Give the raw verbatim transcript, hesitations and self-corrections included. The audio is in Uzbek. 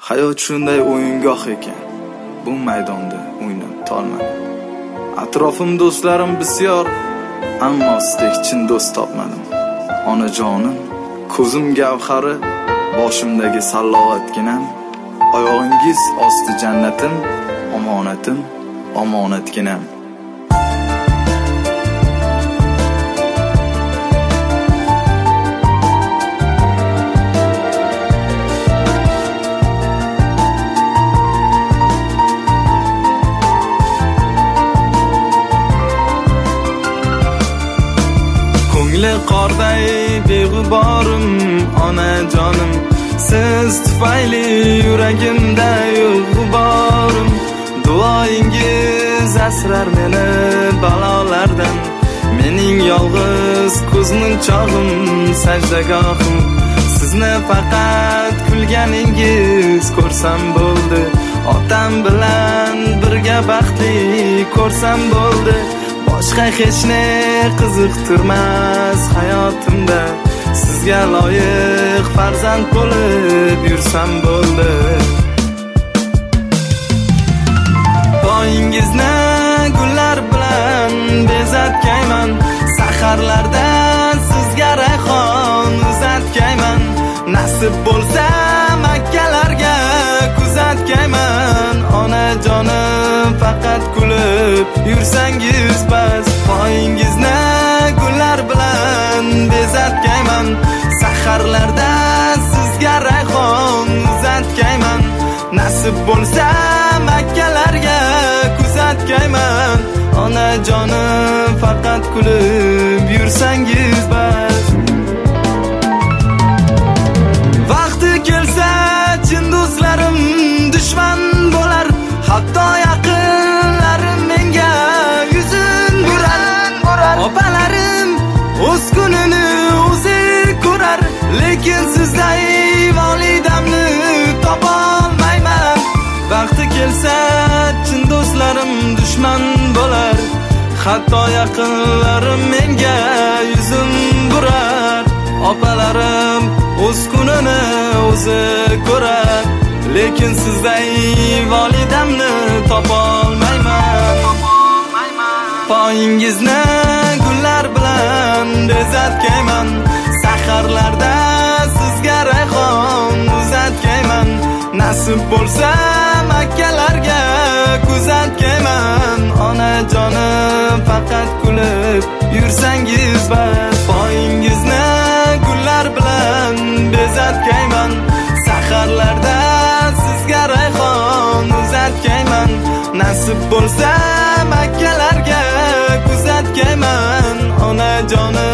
Hayot shunday o'yingoh ekan. Bu maydonda o'ynab tolmadim. Atrofim do'stlarim bisyor, ammo sizdek chin do'st topmadim. Onajonim, ko'zim gavhari, boshimdagi sallovatginam, oyog'ingiz osti jannatim, omonatim, omonatginam. Ko'ngli qorday beg'uborim, onajonim, siz tufayli yuragimda g'uborim. Duoyingiz asrar meni balolardan, mening yolg'iz ko'zmunchog'im, sajdagohim. Sizni faqat kulganingiz ko'rsam bo'ldi, otam bilan birga baxtli ko'rsam bo'ldi. Boshqa hech ne qiziqtirmas hayotimda, sizga loyiq farzand bo'lib yursam bo'ldi. Poyingizni gullar bilan bezatgayman, saharlarda sizga rayhon uzatgayman. Nasib bo'lsa Makkalarga kuzatgayman. Onajonim, faqat kulib yursangiz bas. Poyingizni gullar bilan bezatgayman, saharlarda sizga rayhon uzatgayman. Nasib bo'lsa Makkalarga kuzatgayman. Onajonim, faqat kulib yursangiz bas. Vaqti kelsa chin do'stlarim dushman bo'lar, hatto yaqinlarim menga yuzin burar. Opalarim o'z kunini o'zi ko'rar, lekin sizday volidamni topolmayman. Vaqti kelsa chin do'stlarim dushman bo'lar, hatto yaqinlarim menga yuzin burar. Opalarim o'z kunini o'zi ko'rar, lekin sizday volidamni topolmayman. Poyingizni gullar bilan bezatgayman, saharlarda sizga rayhon uzatgayman. Nasib bo'lsa Makkalarga kuzatgayman. Onajonim, faqat kulib yursangiz bas. Poyingizni gullar bilan bezatgayman, saharlarda sizga rayhon uzatgayman. Nasib bo'lsa Makkalarga kuzatgayman. Onajonim,